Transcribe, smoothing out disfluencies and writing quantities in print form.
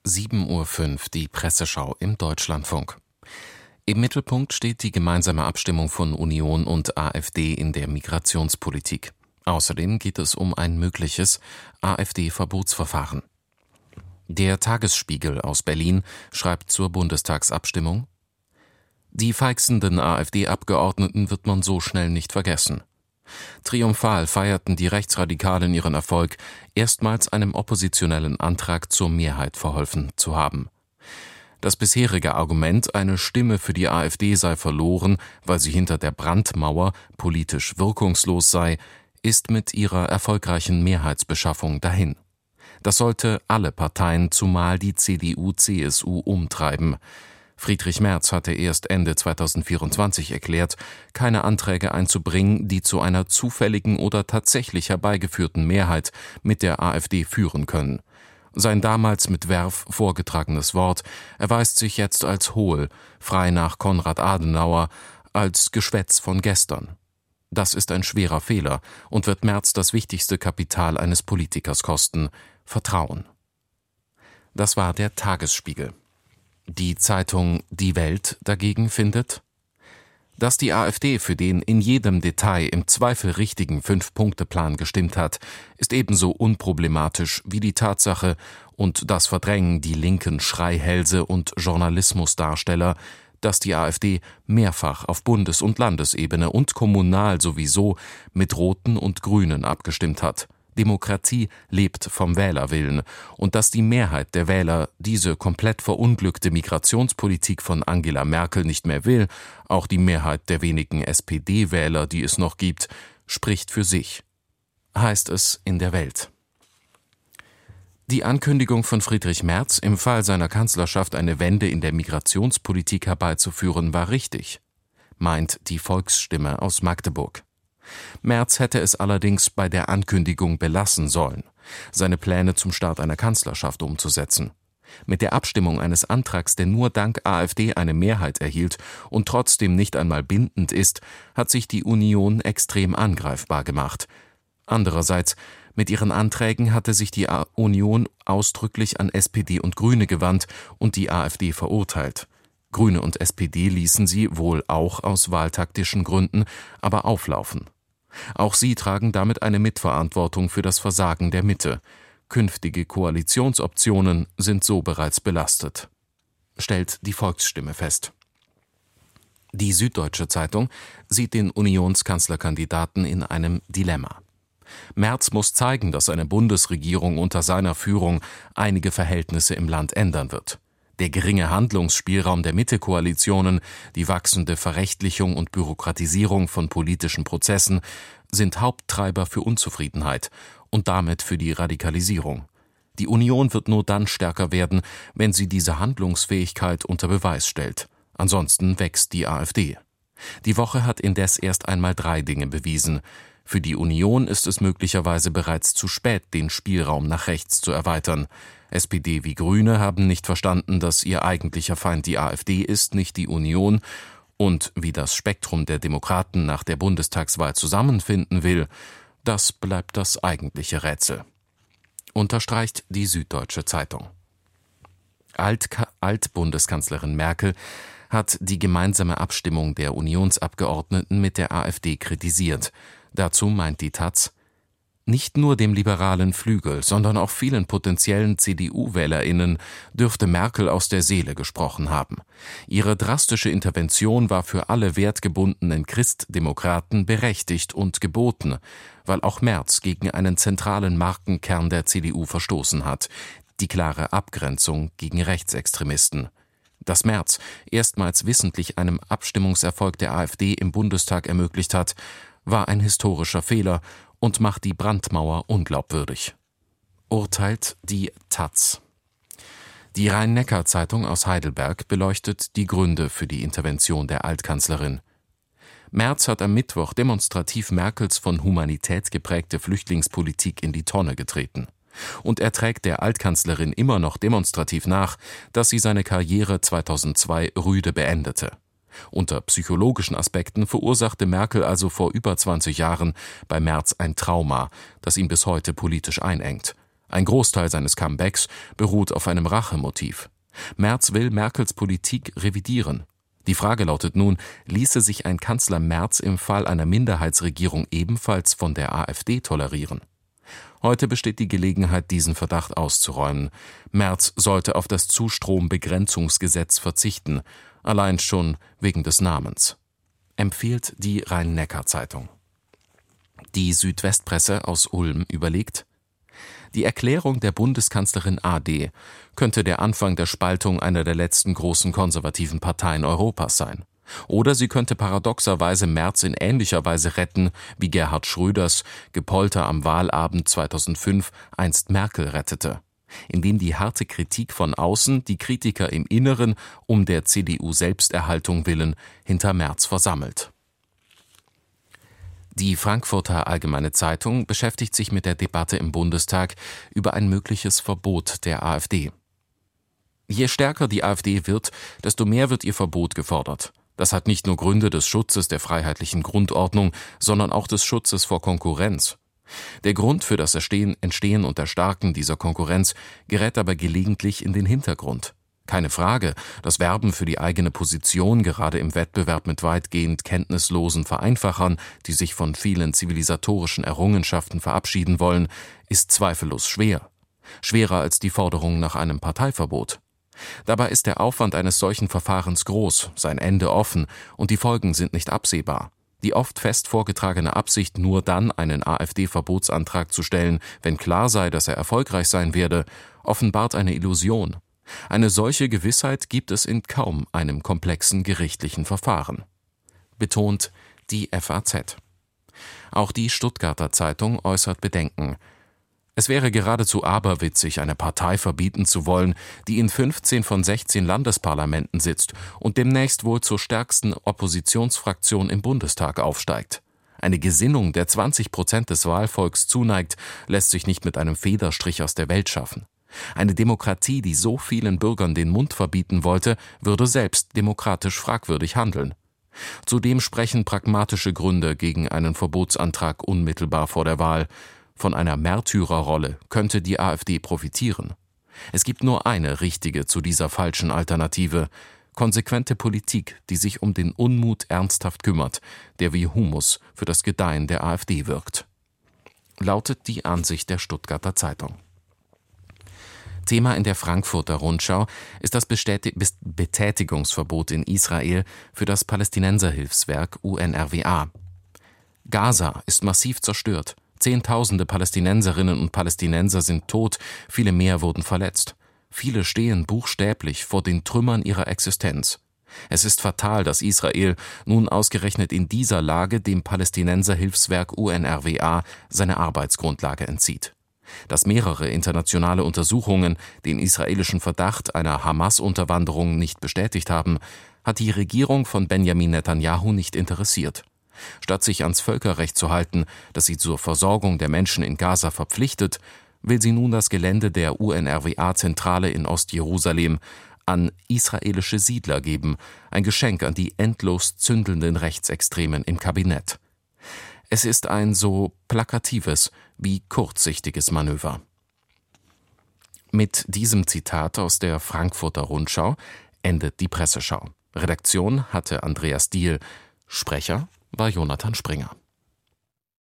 7:05 Uhr die Presseschau im Deutschlandfunk. Im Mittelpunkt steht die gemeinsame Abstimmung von Union und AfD in der Migrationspolitik. Außerdem geht es um ein mögliches AfD-Verbotsverfahren. Der Tagesspiegel aus Berlin schreibt zur Bundestagsabstimmung: Die feixenden AfD-Abgeordneten wird man so schnell nicht vergessen. Triumphal feierten die Rechtsradikalen ihren Erfolg, erstmals einem oppositionellen Antrag zur Mehrheit verholfen zu haben. Das bisherige Argument, eine Stimme für die AfD sei verloren, weil sie hinter der Brandmauer politisch wirkungslos sei, ist mit ihrer erfolgreichen Mehrheitsbeschaffung dahin. Das sollte alle Parteien, zumal die CDU/CSU, umtreiben. Friedrich Merz hatte erst Ende 2024 erklärt, keine Anträge einzubringen, die zu einer zufälligen oder tatsächlich herbeigeführten Mehrheit mit der AfD führen können. Sein damals mit Verve vorgetragenes Wort erweist sich jetzt als hohl, frei nach Konrad Adenauer, als Geschwätz von gestern. Das ist ein schwerer Fehler und wird Merz das wichtigste Kapital eines Politikers kosten: Vertrauen. Das war der Tagesspiegel. Die Zeitung Die Welt dagegen findet: Dass die AfD für den in jedem Detail im Zweifel richtigen 5-Punkte-Plan gestimmt hat, ist ebenso unproblematisch wie die Tatsache und das Verdrängen die linken Schreihälse und Journalismusdarsteller, dass die AfD mehrfach auf Bundes- und Landesebene und kommunal sowieso mit Roten und Grünen abgestimmt hat. Demokratie lebt vom Wählerwillen, und dass die Mehrheit der Wähler diese komplett verunglückte Migrationspolitik von Angela Merkel nicht mehr will, auch die Mehrheit der wenigen SPD-Wähler, die es noch gibt, spricht für sich, heißt es in der Welt. Die Ankündigung von Friedrich Merz, im Fall seiner Kanzlerschaft eine Wende in der Migrationspolitik herbeizuführen, war richtig, meint die Volksstimme aus Magdeburg. Merz hätte es allerdings bei der Ankündigung belassen sollen, seine Pläne zum Start einer Kanzlerschaft umzusetzen. Mit der Abstimmung eines Antrags, der nur dank AfD eine Mehrheit erhielt und trotzdem nicht einmal bindend ist, hat sich die Union extrem angreifbar gemacht. Andererseits, mit ihren Anträgen hatte sich die Union ausdrücklich an SPD und Grüne gewandt und die AfD verurteilt. Grüne und SPD ließen sie, wohl auch aus wahltaktischen Gründen, aber auflaufen. Auch sie tragen damit eine Mitverantwortung für das Versagen der Mitte. Künftige Koalitionsoptionen sind so bereits belastet, stellt die Volksstimme fest. Die Süddeutsche Zeitung sieht den Unionskanzlerkandidaten in einem Dilemma. Merz muss zeigen, dass eine Bundesregierung unter seiner Führung einige Verhältnisse im Land ändern wird. Der geringe Handlungsspielraum der Mitte-Koalitionen, die wachsende Verrechtlichung und Bürokratisierung von politischen Prozessen sind Haupttreiber für Unzufriedenheit und damit für die Radikalisierung. Die Union wird nur dann stärker werden, wenn sie diese Handlungsfähigkeit unter Beweis stellt. Ansonsten wächst die AfD. Die Woche hat indes erst einmal 3 Dinge bewiesen. Für die Union ist es möglicherweise bereits zu spät, den Spielraum nach rechts zu erweitern. SPD wie Grüne haben nicht verstanden, dass ihr eigentlicher Feind die AfD ist, nicht die Union, und wie das Spektrum der Demokraten nach der Bundestagswahl zusammenfinden will, das bleibt das eigentliche Rätsel. Unterstreicht die Süddeutsche Zeitung. Alt-Bundeskanzlerin Merkel hat die gemeinsame Abstimmung der Unionsabgeordneten mit der AfD kritisiert. Dazu meint die taz: Nicht nur dem liberalen Flügel, sondern auch vielen potenziellen CDU-WählerInnen dürfte Merkel aus der Seele gesprochen haben. Ihre drastische Intervention war für alle wertgebundenen Christdemokraten berechtigt und geboten, weil auch Merz gegen einen zentralen Markenkern der CDU verstoßen hat: die klare Abgrenzung gegen Rechtsextremisten. Dass Merz erstmals wissentlich einem Abstimmungserfolg der AfD im Bundestag ermöglicht hat, war ein historischer Fehler und macht die Brandmauer unglaubwürdig, urteilt die taz. Die Rhein-Neckar-Zeitung aus Heidelberg beleuchtet die Gründe für die Intervention der Altkanzlerin. Merz hat am Mittwoch demonstrativ Merkels von Humanität geprägte Flüchtlingspolitik in die Tonne getreten. Und er trägt der Altkanzlerin immer noch demonstrativ nach, dass sie seine Karriere 2002 rüde beendete. Unter psychologischen Aspekten verursachte Merkel also vor über 20 Jahren bei Merz ein Trauma, das ihn bis heute politisch einengt. Ein Großteil seines Comebacks beruht auf einem Rachemotiv. Merz will Merkels Politik revidieren. Die Frage lautet nun, ließe sich ein Kanzler Merz im Fall einer Minderheitsregierung ebenfalls von der AfD tolerieren? Heute besteht die Gelegenheit, diesen Verdacht auszuräumen. Merz sollte auf das Zustrombegrenzungsgesetz verzichten, allein schon wegen des Namens. Empfiehlt die Rhein-Neckar-Zeitung. Die Südwestpresse aus Ulm überlegt: Die Erklärung der Bundeskanzlerin AD könnte der Anfang der Spaltung einer der letzten großen konservativen Parteien Europas sein. Oder sie könnte paradoxerweise Merz in ähnlicher Weise retten, wie Gerhard Schröders Gepolter am Wahlabend 2005 einst Merkel rettete, indem die harte Kritik von außen die Kritiker im Inneren um der CDU-Selbsterhaltung willen hinter Merz versammelt. Die Frankfurter Allgemeine Zeitung beschäftigt sich mit der Debatte im Bundestag über ein mögliches Verbot der AfD. Je stärker die AfD wird, desto mehr wird ihr Verbot gefordert. Das hat nicht nur Gründe des Schutzes der freiheitlichen Grundordnung, sondern auch des Schutzes vor Konkurrenz. Der Grund für das Entstehen und Erstarken dieser Konkurrenz gerät aber gelegentlich in den Hintergrund. Keine Frage, das Werben für die eigene Position gerade im Wettbewerb mit weitgehend kenntnislosen Vereinfachern, die sich von vielen zivilisatorischen Errungenschaften verabschieden wollen, ist zweifellos schwer. Schwerer als die Forderung nach einem Parteiverbot. Dabei ist der Aufwand eines solchen Verfahrens groß, sein Ende offen und die Folgen sind nicht absehbar. Die oft fest vorgetragene Absicht, nur dann einen AfD-Verbotsantrag zu stellen, wenn klar sei, dass er erfolgreich sein werde, offenbart eine Illusion. Eine solche Gewissheit gibt es in kaum einem komplexen gerichtlichen Verfahren. Betont die FAZ. Auch die Stuttgarter Zeitung äußert Bedenken. Es wäre geradezu aberwitzig, eine Partei verbieten zu wollen, die in 15 von 16 Landesparlamenten sitzt und demnächst wohl zur stärksten Oppositionsfraktion im Bundestag aufsteigt. Eine Gesinnung, der 20% des Wahlvolks zuneigt, lässt sich nicht mit einem Federstrich aus der Welt schaffen. Eine Demokratie, die so vielen Bürgern den Mund verbieten wollte, würde selbst demokratisch fragwürdig handeln. Zudem sprechen pragmatische Gründe gegen einen Verbotsantrag unmittelbar vor der Wahl. Von einer Märtyrerrolle könnte die AfD profitieren. Es gibt nur eine richtige zu dieser falschen Alternative: konsequente Politik, die sich um den Unmut ernsthaft kümmert, der wie Humus für das Gedeihen der AfD wirkt. Lautet die Ansicht der Stuttgarter Zeitung. Thema in der Frankfurter Rundschau ist das Betätigungsverbot in Israel für das Palästinenserhilfswerk UNRWA. Gaza ist massiv zerstört. Zehntausende Palästinenserinnen und Palästinenser sind tot, viele mehr wurden verletzt. Viele stehen buchstäblich vor den Trümmern ihrer Existenz. Es ist fatal, dass Israel nun ausgerechnet in dieser Lage dem Palästinenserhilfswerk UNRWA seine Arbeitsgrundlage entzieht. Dass mehrere internationale Untersuchungen den israelischen Verdacht einer Hamas-Unterwanderung nicht bestätigt haben, hat die Regierung von Benjamin Netanyahu nicht interessiert. Statt sich ans Völkerrecht zu halten, das sie zur Versorgung der Menschen in Gaza verpflichtet, will sie nun das Gelände der UNRWA-Zentrale in Ostjerusalem an israelische Siedler geben, ein Geschenk an die endlos zündelnden Rechtsextremen im Kabinett. Es ist ein so plakatives wie kurzsichtiges Manöver. Mit diesem Zitat aus der Frankfurter Rundschau endet die Presseschau. Redaktion hatte Andreas Diehl, Sprecher war Jonathan Springer.